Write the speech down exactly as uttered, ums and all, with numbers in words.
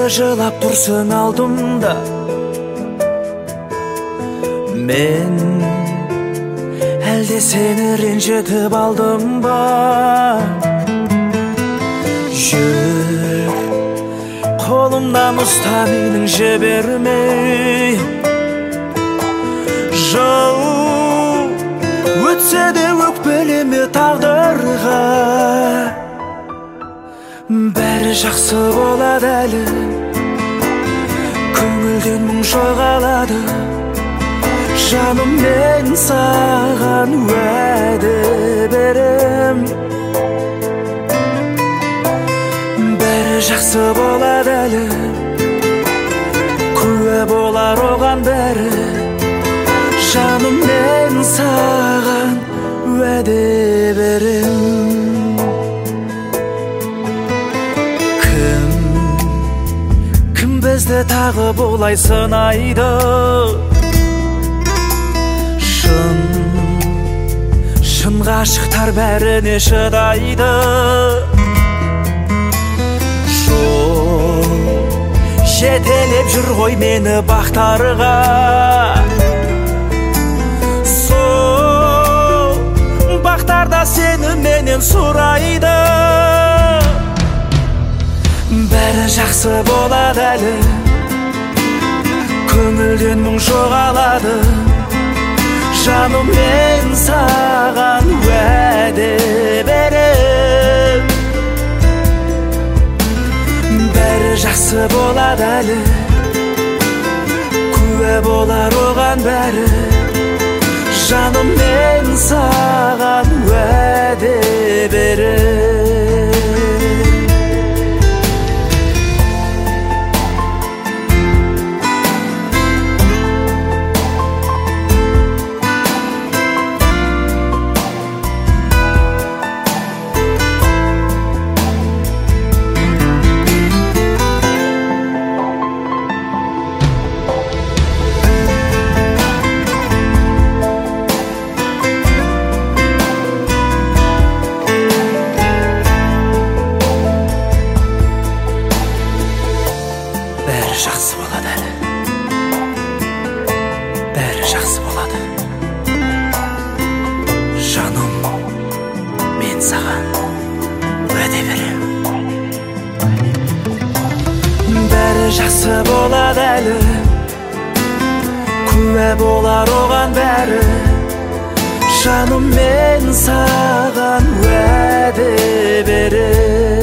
жылап тұрсың алдымда, мен әлде сені ренжітіп алдым ба? Жүр, қолымнан ұста, менің жібермей. Жыл өтсе де өкпелеме тағдырға, бәрі жақсы болады әлі, көңілден мұң жоғалады. Жаным, мен саған уәде берем, бәрі жақсы болады әлі, куә болар оған бәрі. Жаным, мен саған уәде берем. Кім, кім бізді тағы бұлай сынайды? Шын, шын ғашықтар бәріне шыдайды. Жол жетелеп жүр ғой мені бақтарға, сол бақтарда сені менен сұрайды. Бәрі жақсы болады әлі, көңілден мұң жоғалады. Жаным, мен саған уәде берем, бәрі жақсы болады әлі, куә болар оған бәрі. Жаным, мен саған уәде берем. Бәрі жақсы болады әлі, бәрі жақсы болады. Жаным, мен саған уәде берем, бәрі жақсы болады әлі, куә болар оған бәрі. Жаным, мен саған уәде берем.